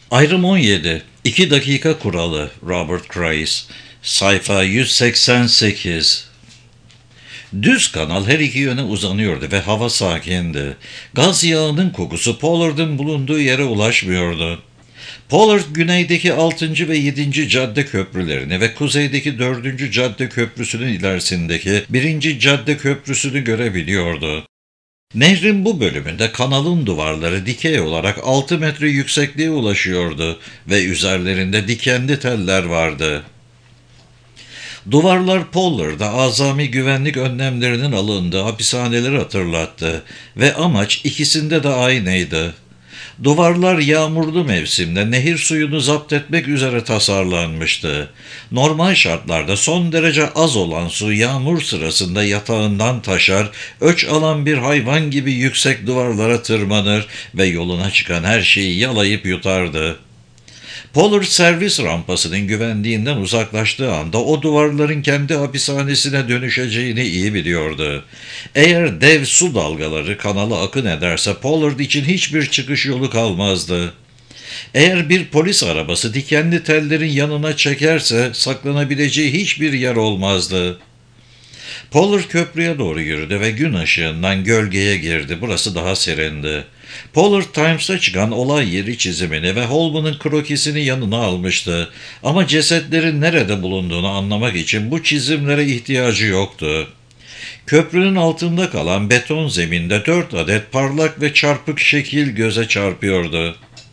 Ayrım 17. 2 dakika kuralı. Robert Grace. Sayfa 188. Düz kanal her iki yöne uzanıyordu ve hava sakindi. Gaz yağının kokusu Pollard'ın bulunduğu yere ulaşmıyordu. Pollard güneydeki 6. ve 7. cadde köprülerini ve kuzeydeki 4. cadde köprüsünün ilerisindeki 1. cadde köprüsünü görebiliyordu. Nehrin bu bölümünde kanalın duvarları dikey olarak 6 metre yüksekliğe ulaşıyordu ve üzerlerinde dikenli teller vardı. Duvarlar Pollard'a azami güvenlik önlemlerinin alındığı hapishaneleri hatırlattı ve amaç ikisinde de aynıydı. Duvarlar yağmurlu mevsimde nehir suyunu zapt etmek üzere tasarlanmıştı. Normal şartlarda son derece az olan su yağmur sırasında yatağından taşar, öç alan bir hayvan gibi yüksek duvarlara tırmanır ve yoluna çıkan her şeyi yalayıp yutardı. Pollard servis rampasının güvenliğinden uzaklaştığı anda o duvarların kendi hapishanesine dönüşeceğini iyi biliyordu. Eğer dev su dalgaları kanala akın ederse Pollard için hiçbir çıkış yolu kalmazdı. Eğer bir polis arabası dikenli tellerin yanına çekerse saklanabileceği hiçbir yer olmazdı. Pollard köprüye doğru yürüdü ve gün ışığından gölgeye girdi. Burası daha serindi. Pollard Times'ta çıkan olay yeri çizimini ve Holman'ın krokisini yanına almıştı. Ama cesetlerin nerede bulunduğunu anlamak için bu çizimlere ihtiyacı yoktu. Köprünün altında kalan beton zeminde 4 adet parlak ve çarpık şekil göze çarpıyordu.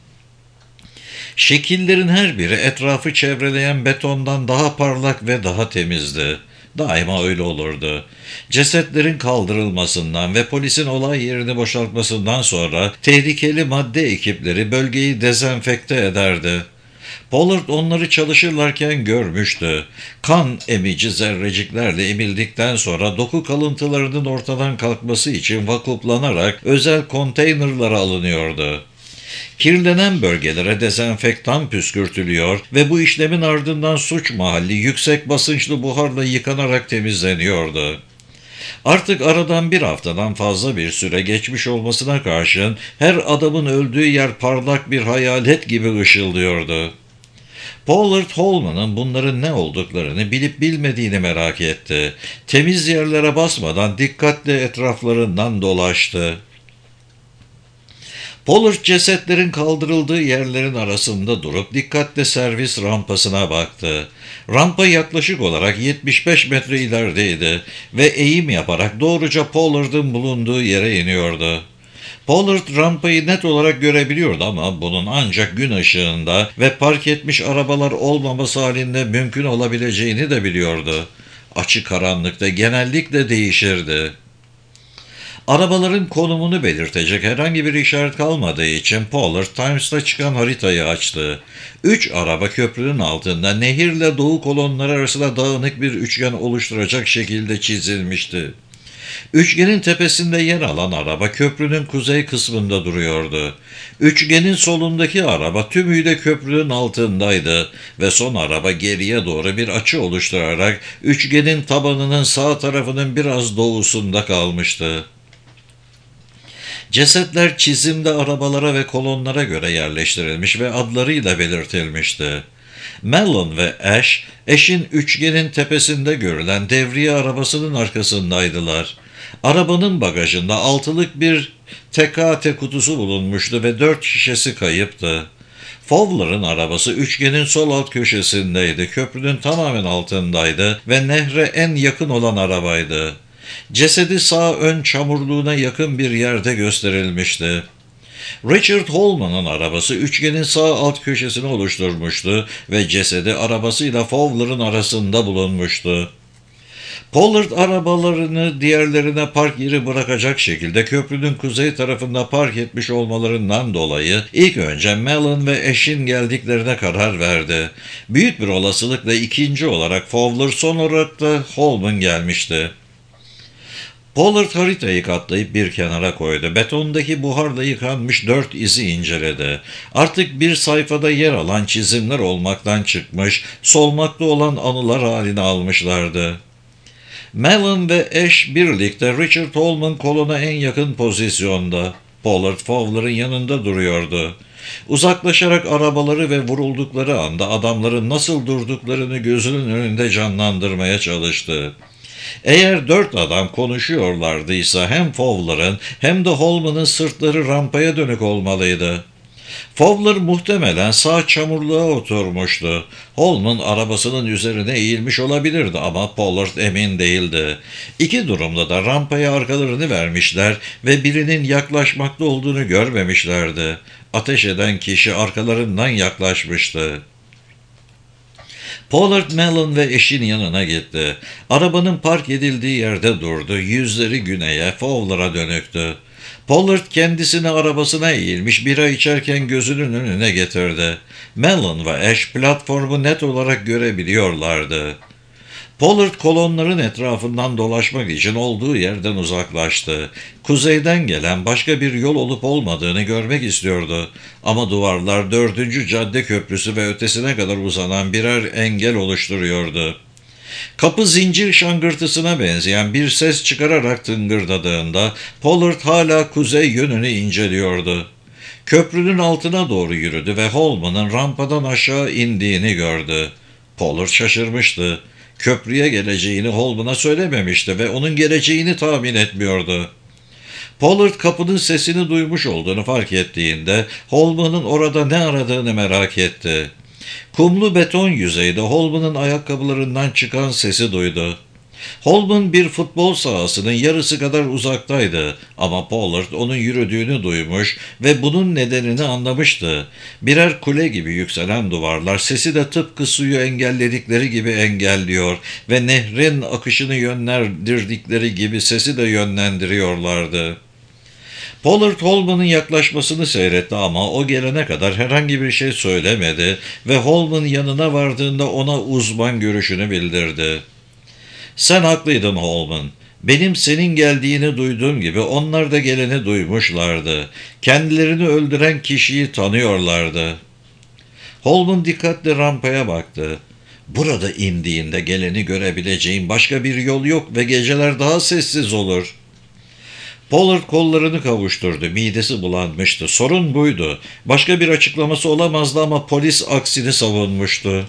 Şekillerin her biri etrafı çevreleyen betondan daha parlak ve daha temizdi. Daima öyle olurdu. Cesetlerin kaldırılmasından ve polisin olay yerini boşaltmasından sonra tehlikeli madde ekipleri bölgeyi dezenfekte ederdi. Pollard onları çalışırlarken görmüştü. Kan emici zerreciklerle emildikten sonra doku kalıntılarının ortadan kalkması için vakuumlanarak özel konteynerlara alınıyordu. Kirlenen bölgelere dezenfektan püskürtülüyor ve bu işlemin ardından suç mahalli yüksek basınçlı buharla yıkanarak temizleniyordu. Artık aradan bir haftadan fazla bir süre geçmiş olmasına karşın her adamın öldüğü yer parlak bir hayalet gibi ışıldıyordu. Pollard Holman'ın bunların ne olduklarını bilip bilmediğini merak etti. Temiz yerlere basmadan dikkatle etraflarından dolaştı. Pollard cesetlerin kaldırıldığı yerlerin arasında durup dikkatle servis rampasına baktı. Rampa yaklaşık olarak 75 metre ilerideydi ve eğim yaparak doğruca Pollard'ın bulunduğu yere iniyordu. Pollard rampayı net olarak görebiliyordu ama bunun ancak gün ışığında ve park etmiş arabalar olmaması halinde mümkün olabileceğini de biliyordu. Açık karanlıkta genellikle değişirdi. Arabaların konumunu belirtecek herhangi bir işaret kalmadığı için Pollard Times'ta çıkan haritayı açtı. 3 araba köprünün altında nehirle doğu kolonları arasında dağınık bir üçgen oluşturacak şekilde çizilmişti. Üçgenin tepesinde yer alan araba köprünün kuzey kısmında duruyordu. Üçgenin solundaki araba tümüyle köprünün altındaydı ve son araba geriye doğru bir açı oluşturarak üçgenin tabanının sağ tarafının biraz doğusunda kalmıştı. Cesetler çizimde arabalara ve kolonlara göre yerleştirilmiş ve adlarıyla belirtilmişti. Mellon ve Ash'in üçgenin tepesinde görülen devriye arabasının arkasındaydılar. Arabanın bagajında altılık bir TKT kutusu bulunmuştu ve 4 şişesi kayıptı. Fowler'ın arabası üçgenin sol alt köşesindeydi, köprünün tamamen altındaydı ve nehre en yakın olan arabaydı. Cesedi sağ ön çamurluğuna yakın bir yerde gösterilmişti. Richard Holman'ın arabası üçgenin sağ alt köşesini oluşturmuştu ve cesedi arabasıyla Fowler'ın arasında bulunmuştu. Pollard arabalarını diğerlerine park yeri bırakacak şekilde köprünün kuzey tarafında park etmiş olmalarından dolayı ilk önce Mellon ve Ash'in geldiklerine karar verdi. Büyük bir olasılıkla ikinci olarak Fowler, son olarak da Holman gelmişti. Pollard haritayı katlayıp bir kenara koydu. Betondaki buharla yıkanmış 4 izi inceledi. Artık bir sayfada yer alan çizimler olmaktan çıkmış, solmakta olan anılar halini almışlardı. Mellon ve Ash birlikte Richard Holman kolona en yakın pozisyonda. Pollard Fowler'ın yanında duruyordu. Uzaklaşarak arabaları ve vuruldukları anda adamların nasıl durduklarını gözünün önünde canlandırmaya çalıştı. Eğer 4 adam konuşuyorlardıysa hem Fowler'ın hem de Holman'ın sırtları rampaya dönük olmalıydı. Fowler muhtemelen sağ çamurluğa oturmuştu. Holman arabasının üzerine eğilmiş olabilirdi ama Pollard emin değildi. İki durumda da rampaya arkalarını vermişler ve birinin yaklaşmakta olduğunu görmemişlerdi. Ateş eden kişi arkalarından yaklaşmıştı. Pollard, Mellon ve eşin yanına gitti. Arabanın park edildiği yerde durdu. Yüzleri güneye, Fowler'a dönüktü. Pollard kendisini arabasına eğilmiş bira içerken gözünün önüne getirdi. Mellon ve Ash platformu net olarak görebiliyorlardı. Pollard kolonların etrafından dolaşmak için olduğu yerden uzaklaştı. Kuzeyden gelen başka bir yol olup olmadığını görmek istiyordu. Ama duvarlar 4. Cadde Köprüsü ve ötesine kadar uzanan birer engel oluşturuyordu. Kapı zincir şangırtısına benzeyen bir ses çıkararak tıngırdadığında Pollard hala kuzey yönünü inceliyordu. Köprünün altına doğru yürüdü ve Holman'ın rampadan aşağı indiğini gördü. Pollard şaşırmıştı. Köprüye geleceğini Holman'a söylememişti ve onun geleceğini tahmin etmiyordu. Pollard kapının sesini duymuş olduğunu fark ettiğinde Holman'ın orada ne aradığını merak etti. Kumlu beton yüzeyde Holman'ın ayakkabılarından çıkan sesi duydu. Holman bir futbol sahasının yarısı kadar uzaktaydı ama Pollard onun yürüdüğünü duymuş ve bunun nedenini anlamıştı. Birer kule gibi yükselen duvarlar sesi de tıpkı suyu engelledikleri gibi engelliyor ve nehrin akışını yönlendirdikleri gibi sesi de yönlendiriyorlardı. Pollard Holman'ın yaklaşmasını seyretti ama o gelene kadar herhangi bir şey söylemedi ve Holman yanına vardığında ona uzman görüşünü bildirdi. "Sen haklıydın Holman. Benim senin geldiğini duyduğum gibi onlar da geleni duymuşlardı. Kendilerini öldüren kişiyi tanıyorlardı." Holman dikkatle rampaya baktı. "Burada indiğinde geleni görebileceğin başka bir yol yok ve geceler daha sessiz olur." Pollard kollarını kavuşturdu. Midesi bulanmıştı. Sorun buydu. Başka bir açıklaması olamazdı ama polis aksini savunmuştu.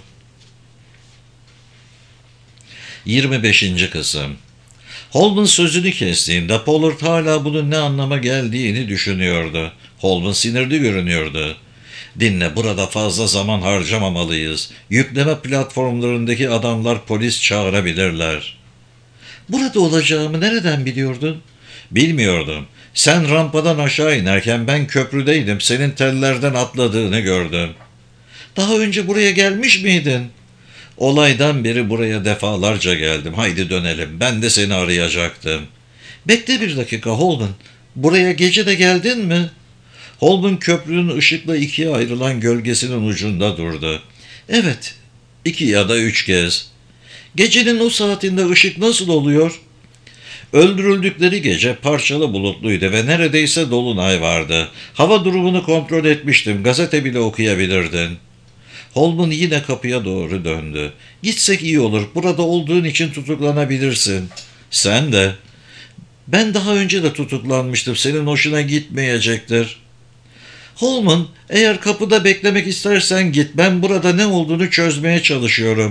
25. Kısım. Holman sözünü kestiğinde Pollard hala bunun ne anlama geldiğini düşünüyordu. Holman sinirli görünüyordu. "Dinle, burada fazla zaman harcamamalıyız. Yükleme platformlarındaki adamlar polis çağırabilirler." "Burada olacağımı nereden biliyordun?" "Bilmiyordum. Sen rampadan aşağı inerken ben köprüdeydim. Senin tellerden atladığını gördüm." "Daha önce buraya gelmiş miydin?" "Olaydan beri buraya defalarca geldim. Haydi dönelim. Ben de seni arayacaktım." "Bekle bir dakika Holman. Buraya gece de geldin mi?" Holman köprünün ışıkla ikiye ayrılan gölgesinin ucunda durdu. "Evet, 2 ya da 3 kez." "Gecenin o saatinde ışık nasıl oluyor?" Öldürüldükleri gece parçalı bulutluydu ve neredeyse dolunay vardı. Hava durumunu kontrol etmiştim. Gazete bile okuyabilirdin. Holman yine kapıya doğru döndü. "Gitsek iyi olur. Burada olduğun için tutuklanabilirsin." "Sen de." "Ben daha önce de tutuklanmıştım. Senin hoşuna gitmeyecektir." "Holman, eğer kapıda beklemek istersen git. Ben burada ne olduğunu çözmeye çalışıyorum."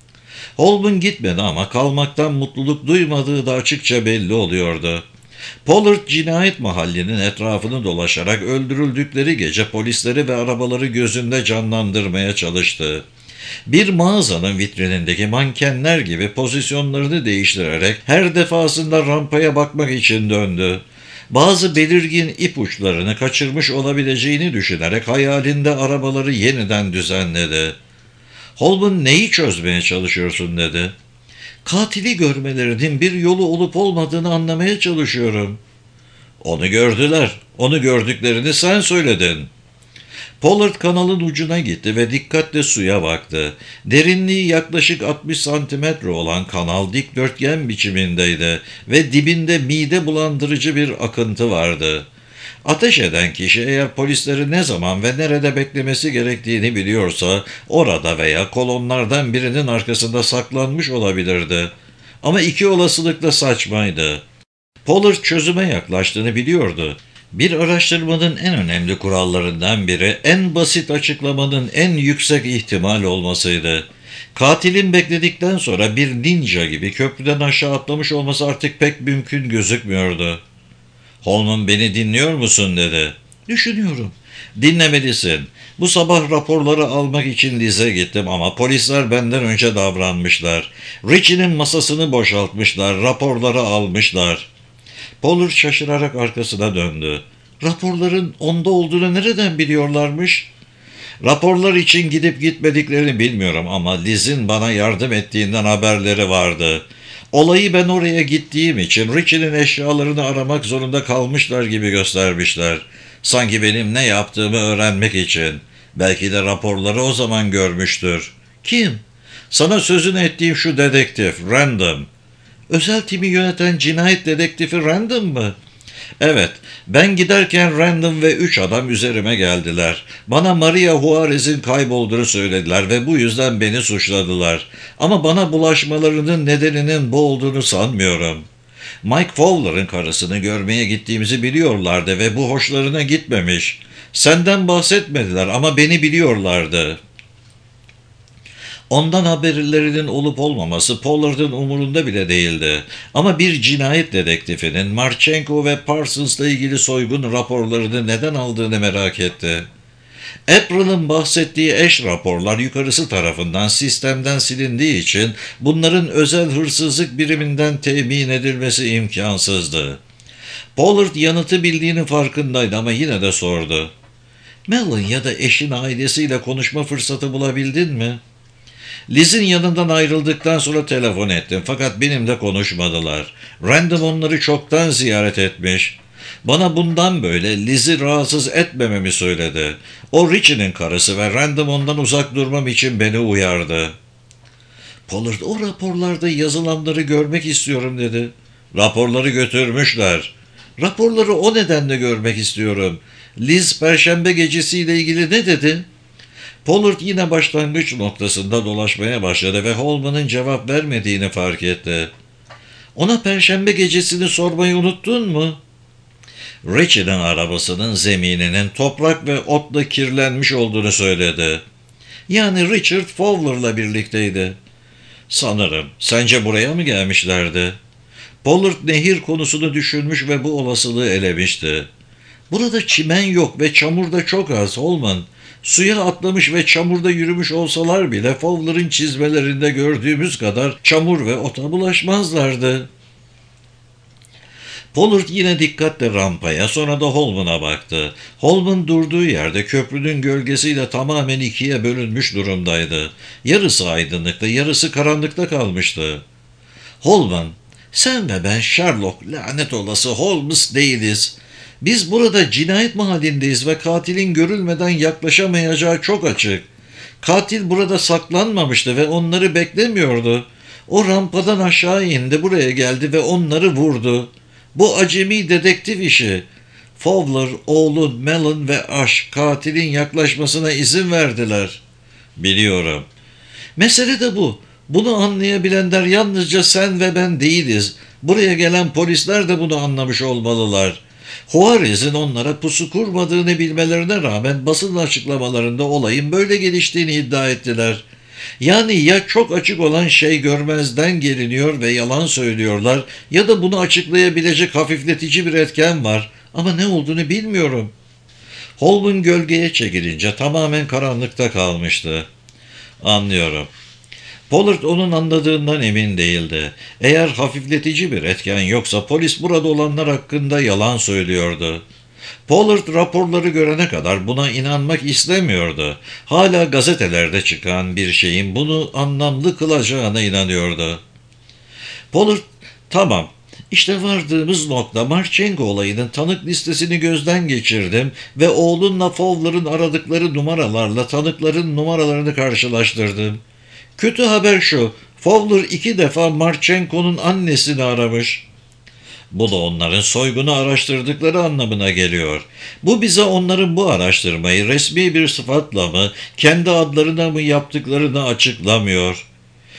Holman gitmedi ama kalmaktan mutluluk duymadığı da açıkça belli oluyordu. Pollard cinayet mahallinin etrafını dolaşarak öldürüldükleri gece polisleri ve arabaları gözünde canlandırmaya çalıştı. Bir mağazanın vitrinindeki mankenler gibi pozisyonlarını değiştirerek her defasında rampaya bakmak için döndü. Bazı belirgin ipuçlarını kaçırmış olabileceğini düşünerek hayalinde arabaları yeniden düzenledi. Holman, "Neyi çözmeye çalışıyorsun?" dedi. "Katili görmelerinin bir yolu olup olmadığını anlamaya çalışıyorum." "Onu gördüler. Onu gördüklerini sen söyledin." Pollard kanalın ucuna gitti ve dikkatle suya baktı. Derinliği yaklaşık 60 santimetre olan kanal dikdörtgen biçimindeydi ve dibinde mide bulandırıcı bir akıntı vardı. Ateş eden kişi eğer polisleri ne zaman ve nerede beklemesi gerektiğini biliyorsa orada veya kolonlardan birinin arkasında saklanmış olabilirdi. Ama iki olasılık da saçmaydı. Pollard çözüme yaklaştığını biliyordu. Bir araştırmanın en önemli kurallarından biri en basit açıklamanın en yüksek ihtimal olmasıydı. Katilin bekledikten sonra bir ninja gibi köprüden aşağı atlamış olması artık pek mümkün gözükmüyordu. Holman beni dinliyor musun dedi. Düşünüyorum. Dinlemelisin. Bu sabah raporları almak için Liz'e gittim ama polisler benden önce davranmışlar. Richie'nin masasını boşaltmışlar, raporları almışlar. Pollard şaşırarak arkasına döndü. Raporların onda olduğunu nereden biliyorlarmış? Raporlar için gidip gitmediklerini bilmiyorum ama Liz'in bana yardım ettiğinden haberleri vardı. Olayı ben oraya gittiğim için Richie'nin eşyalarını aramak zorunda kalmışlar gibi göstermişler. Sanki benim ne yaptığımı öğrenmek için. Belki de raporları o zaman görmüştür. Kim? Sana sözünü ettiğim şu dedektif, Random. Özel timi yöneten cinayet dedektifi Random mı? Evet, ben giderken Random ve 3 adam üzerime geldiler. Bana Maria Juarez'in kaybolduğunu söylediler ve bu yüzden beni suçladılar. Ama bana bulaşmalarının nedeninin bu olduğunu sanmıyorum. Mike Fowler'ın karısını görmeye gittiğimizi biliyorlardı ve bu hoşlarına gitmemiş. Senden bahsetmediler ama beni biliyorlardı. Ondan haberlerinin olup olmaması Pollard'ın umurunda bile değildi. Ama bir cinayet dedektifinin Marchenko ve Parsons'la ilgili soygun raporlarını neden aldığını merak etti. April'ın bahsettiği eş raporlar yukarısı tarafından sistemden silindiği için bunların özel hırsızlık biriminden temin edilmesi imkansızdı. Pollard yanıtı bildiğinin farkındaydı ama yine de sordu. Mellon ya da eşin ailesiyle konuşma fırsatı bulabildin mi? Liz'in yanından ayrıldıktan sonra telefon ettim fakat benimle konuşmadılar. Random onları çoktan ziyaret etmiş. Bana bundan böyle Liz'i rahatsız etmememi söyledi. O Richie'nin karısı ve Random ondan uzak durmam için beni uyardı. Pollard o raporlarda yazılanları görmek istiyorum dedi. Raporları götürmüşler. Raporları o nedenle görmek istiyorum. Liz Perşembe gecesiyle ilgili ne dedi? Pollard yine başlangıç noktasında dolaşmaya başladı ve Holman'ın cevap vermediğini fark etti. Ona Perşembe gecesini sormayı unuttun mu? Richie'nin arabasının zemininin toprak ve otla kirlenmiş olduğunu söyledi. Yani Richard Fowler'la birlikteydi. Sanırım. Sence buraya mı gelmişlerdi? Pollard nehir konusunu düşünmüş ve bu olasılığı elemişti. Burada çimen yok ve çamur da çok az Holman. Suya atlamış ve çamurda yürümüş olsalar bile Fowler'ın çizmelerinde gördüğümüz kadar çamur ve ota bulaşmazlardı. Pollard yine dikkatle rampaya sonra da Holman'a baktı. Holman durduğu yerde köprünün gölgesiyle tamamen ikiye bölünmüş durumdaydı. Yarısı aydınlıkta, yarısı karanlıkta kalmıştı. Holman, sen ve ben Sherlock lanet olası Holmes değiliz. Biz burada cinayet mahallindeyiz ve katilin görülmeden yaklaşamayacağı çok açık. Katil burada saklanmamıştı ve onları beklemiyordu. O rampadan aşağı indi, buraya geldi ve onları vurdu. Bu acemi dedektif işi. Fowler, oğlu Mellon ve Ash katilin yaklaşmasına izin verdiler. Biliyorum. Mesele de bu. Bunu anlayabilenler yalnızca sen ve ben değiliz. Buraya gelen polisler de bunu anlamış olmalılar. Juarez'in onlara pusu kurmadığını bilmelerine rağmen basın açıklamalarında olayın böyle geliştiğini iddia ettiler. Yani ya çok açık olan şey görmezden geliniyor ve yalan söylüyorlar ya da bunu açıklayabilecek hafifletici bir etken var ama ne olduğunu bilmiyorum. Holman gölgeye çekilince tamamen karanlıkta kalmıştı. Anlıyorum. Pollard onun anladığından emin değildi. Eğer hafifletici bir etken yoksa polis burada olanlar hakkında yalan söylüyordu. Pollard raporları görene kadar buna inanmak istemiyordu. Hala gazetelerde çıkan bir şeyin bunu anlamlı kılacağına inanıyordu. Pollard, tamam, işte vardığımız nokta Marchenko olayının tanık listesini gözden geçirdim ve oğlunla Fowler'ın aradıkları numaralarla tanıkların numaralarını karşılaştırdım. Kötü haber şu, Fowler 2 defa Marchenko'nun annesini aramış. Bu da onların soygunu araştırdıkları anlamına geliyor. Bu bize onların bu araştırmayı resmi bir sıfatla mı, kendi adlarına mı yaptıklarını açıklamıyor.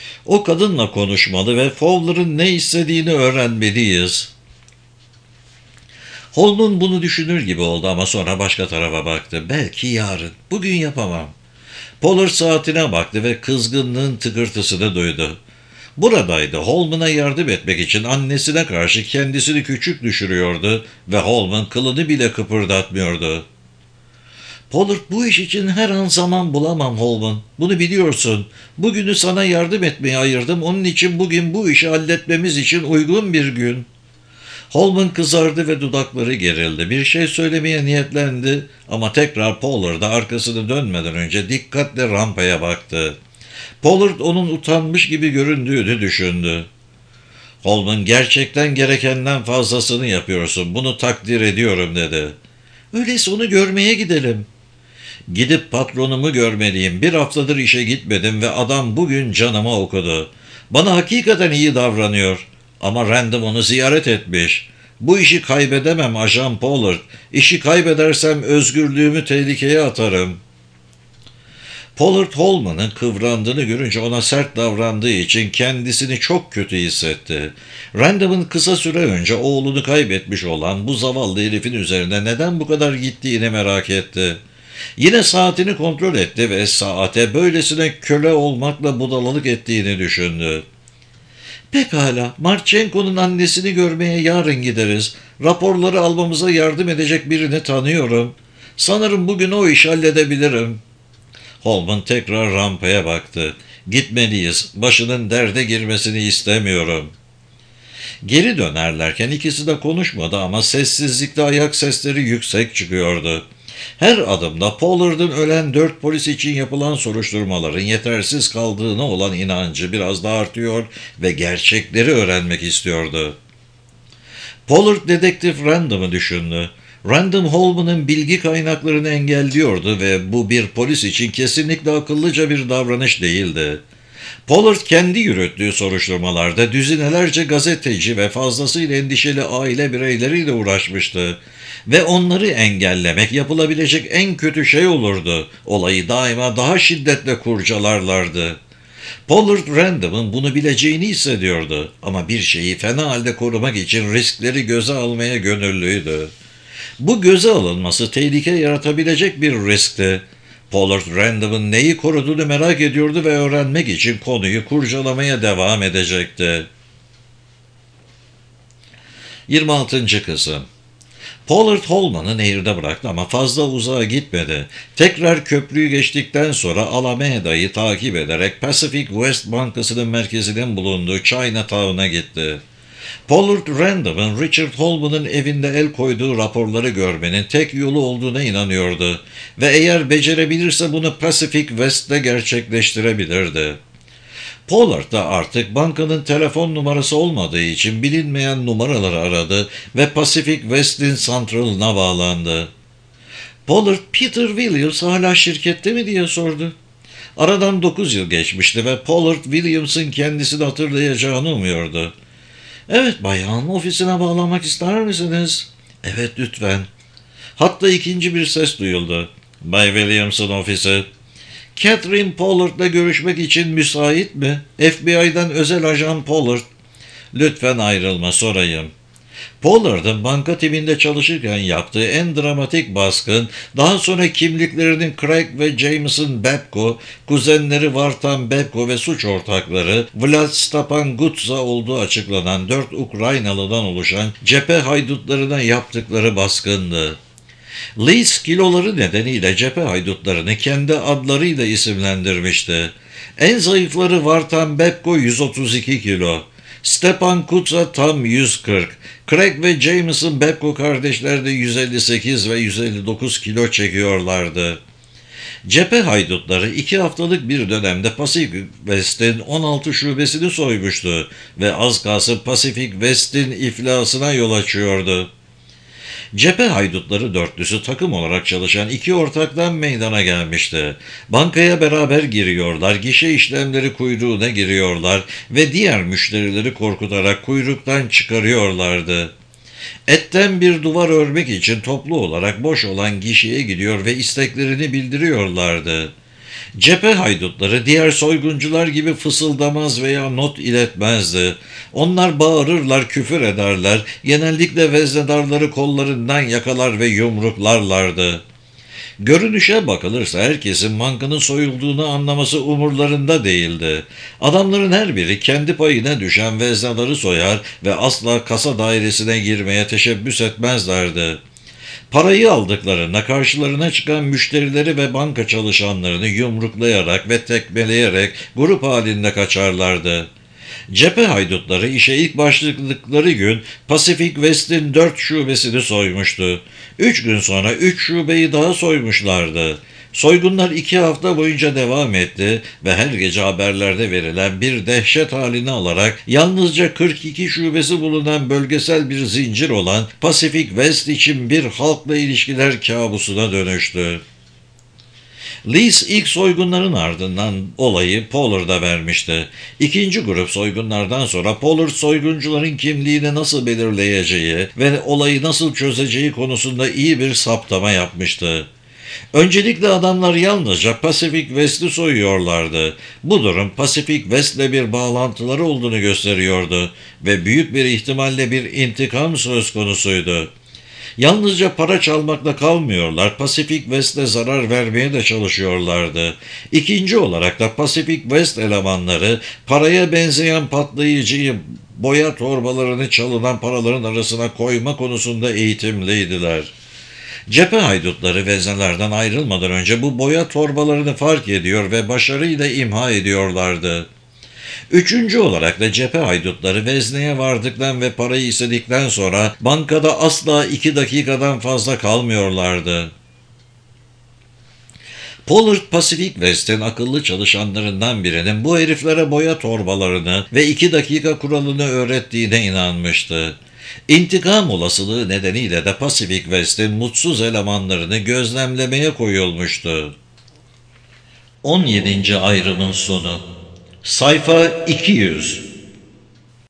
O kadınla konuşmalı ve Fowler'ın ne istediğini öğrenmeliyiz. Holman bunu düşünür gibi oldu ama sonra başka tarafa baktı. Belki yarın. Bugün yapamam. Pollard saatine baktı ve kızgınlığın tıkırtısını duydu. Buradaydı. Holman'a yardım etmek için annesine karşı kendisini küçük düşürüyordu ve Holman kılını bile kıpırdatmıyordu. Pollard, bu iş için her an zaman bulamam Holman. Bunu biliyorsun. Bugünü sana yardım etmeye ayırdım. Onun için bugün bu işi halletmemiz için uygun bir gün. Holman kızardı ve dudakları gerildi. Bir şey söylemeye niyetlendi ama tekrar Pollard'a arkasını dönmeden önce dikkatle rampaya baktı. Pollard onun utanmış gibi göründüğünü düşündü. Holman, gerçekten gerekenden fazlasını yapıyorsun. Bunu takdir ediyorum dedi. Öyleyse onu görmeye gidelim. Gidip patronumu görmeliyim. Bir haftadır işe gitmedim ve adam bugün canıma okudu. Bana hakikaten iyi davranıyor. Ama Random onu ziyaret etmiş. Bu işi kaybedemem Ajan Pollard. İşi kaybedersem özgürlüğümü tehlikeye atarım. Pollard Holman'ın kıvrandığını görünce ona sert davrandığı için kendisini çok kötü hissetti. Random'ın kısa süre önce oğlunu kaybetmiş olan bu zavallı herifin üzerine neden bu kadar gittiğini merak etti. Yine saatini kontrol etti ve saate böylesine köle olmakla budalalık ettiğini düşündü. Pekala, Marchenko'nun annesini görmeye yarın gideriz. Raporları almamıza yardım edecek birini tanıyorum. Sanırım bugün o işi halledebilirim. Holman tekrar rampaya baktı. Gitmeliyiz. Başının derde girmesini istemiyorum. Geri dönerlerken ikisi de konuşmadı ama sessizlikte ayak sesleri yüksek çıkıyordu. Her adımda Pollard'ın ölen 4 polis için yapılan soruşturmaların yetersiz kaldığına olan inancı biraz da artıyor ve gerçekleri öğrenmek istiyordu. Pollard dedektif Random'ı düşündü. Random Holman'ın bilgi kaynaklarını engelliyordu ve bu bir polis için kesinlikle akıllıca bir davranış değildi. Pollard kendi yürüttüğü soruşturmalarda düzinelerce gazeteci ve fazlasıyla endişeli aile bireyleriyle uğraşmıştı ve onları engellemek yapılabilecek en kötü şey olurdu. Olayı daima daha şiddetle kurcalarlardı. Pollard Random'ın bunu bileceğini hissediyordu ama bir şeyi fena halde korumak için riskleri göze almaya gönüllüydü. Bu göze alınması tehlike yaratabilecek bir riskti. Pollard Random'ın neyi koruduğunu merak ediyordu ve öğrenmek için konuyu kurcalamaya devam edecekti. 26. Kısım. Pollard Holman'ı nehirde bıraktı ama fazla uzağa gitmedi. Tekrar köprüyü geçtikten sonra Alameda'yı takip ederek Pacific West Bankası'nın merkezinin bulunduğu Chinatown'a gitti. Pollard Random'ın Richard Holman'ın evinde el koyduğu raporları görmenin tek yolu olduğuna inanıyordu ve eğer becerebilirse bunu Pacific West'te gerçekleştirebilirdi. Pollard da artık bankanın telefon numarası olmadığı için bilinmeyen numaraları aradı ve Pacific West'in santralına bağlandı. Pollard, Peter Williams hala şirkette mi diye sordu. Aradan 9 yıl geçmişti ve Pollard Williams'ın kendisini hatırlayacağını umuyordu. Evet bayan, ofisine bağlanmak ister misiniz? Evet lütfen. Hatta ikinci bir ses duyuldu. Bay Williams'ın ofisi. Catherine Pollard'la görüşmek için müsait mi? FBI'dan özel ajan Pollard. Lütfen ayrılma, sorayım. Pollard'ın banka timinde çalışırken yaptığı en dramatik baskın, daha sonra kimliklerinin Craig ve Jameson Babko, kuzenleri Vartan Babko ve suç ortakları Vlad Stepan Gutza olduğu açıklanan 4 Ukraynalı'dan oluşan cephe haydutlarına yaptıkları baskındı. Leeds kiloları nedeniyle cephe haydutlarını kendi adlarıyla isimlendirmişti. En zayıfları Vartan Babko 132 kilo. Stepan Kutza tam 140. Craig ve Jameson Babko kardeşler de 158 ve 159 kilo çekiyorlardı. Cephe haydutları 2 haftalık bir dönemde Pacific West'in 16 şubesini soymuştu ve az kalsın Pacific West'in iflasına yol açıyordu. Cephe haydutları dörtlüsü takım olarak çalışan 2 ortaktan meydana gelmişti. Bankaya beraber giriyorlar, gişe işlemleri kuyruğuna giriyorlar ve diğer müşterileri korkutarak kuyruktan çıkarıyorlardı. Etten bir duvar örmek için toplu olarak boş olan gişeye gidiyor ve isteklerini bildiriyorlardı. Cephe haydutları diğer soyguncular gibi fısıldamaz veya not iletmezdi. Onlar bağırırlar, küfür ederler, genellikle veznedarları kollarından yakalar ve yumruklarlardı. Görünüşe bakılırsa herkesin bankanın soyulduğunu anlaması umurlarında değildi. Adamların her biri kendi payına düşen veznedarı soyar ve asla kasa dairesine girmeye teşebbüs etmezlerdi. Parayı aldıklarında karşılarına çıkan müşterileri ve banka çalışanlarını yumruklayarak ve tekmeleyerek grup halinde kaçarlardı. Cephe haydutları işe ilk başladıkları gün Pacific West'in 4 şubesini soymuştu. 3 gün sonra 3 şubeyi daha soymuşlardı. Soygunlar 2 hafta boyunca devam etti ve her gece haberlerde verilen bir dehşet halini alarak yalnızca 42 şubesi bulunan bölgesel bir zincir olan Pacific West için bir halkla ilişkiler kabusuna dönüştü. Lees ilk soygunların ardından olayı Pollard'a vermişti. İkinci grup soygunlardan sonra Pollard soyguncuların kimliğini nasıl belirleyeceği ve olayı nasıl çözeceği konusunda iyi bir saptama yapmıştı. Öncelikle adamlar yalnızca Pacific West'i soyuyorlardı. Bu durum Pacific West'le bir bağlantıları olduğunu gösteriyordu ve büyük bir ihtimalle bir intikam söz konusuydu. Yalnızca para çalmakla kalmıyorlar, Pacific West'e zarar vermeye de çalışıyorlardı. İkinci olarak da Pacific West elemanları paraya benzeyen patlayıcıyı boya torbalarını çalınan paraların arasına koyma konusunda eğitimliydiler. Cephe haydutları veznelerden ayrılmadan önce bu boya torbalarını fark ediyor ve başarıyla imha ediyorlardı. Üçüncü olarak da cephe haydutları vezneye vardıktan ve parayı istedikten sonra bankada asla 2 dakikadan fazla kalmıyorlardı. Pollard Pacific West'in akıllı çalışanlarından birinin bu heriflere boya torbalarını ve 2 dakika kuralını öğrettiğine inanmıştı. İntikam olasılığı nedeniyle de Pacific West'in mutsuz elemanlarını gözlemlemeye koyulmuştu. 17. ayrımın sonu. Sayfa 200.